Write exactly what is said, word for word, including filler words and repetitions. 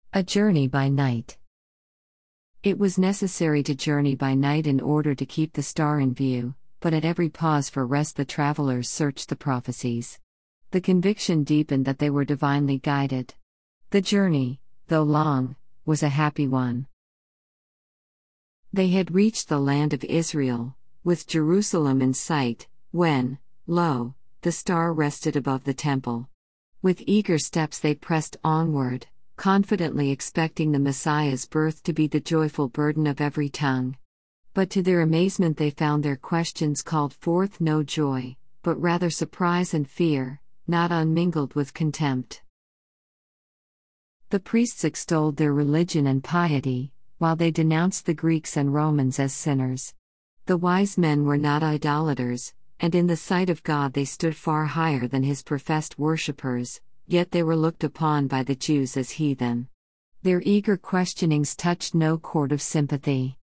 A journey by night. It was necessary to journey by night in order to keep the star in view, but at every pause for rest the travelers searched the prophecies. The conviction deepened that they were divinely guided. The journey, though long, was a happy one. They had reached the land of Israel, with Jerusalem in sight, when, lo, the star rested above the temple. With eager steps they pressed onward, confidently expecting the Messiah's birth to be the joyful burden of every tongue. But to their amazement they found their questions called forth no joy, but rather surprise and fear, not unmingled with contempt. The priests extolled their religion and piety, while they denounced the Greeks and Romans as sinners. The wise men were not idolaters, and in the sight of God they stood far higher than his professed worshippers, yet they were looked upon by the Jews as heathen. Their eager questionings touched no chord of sympathy.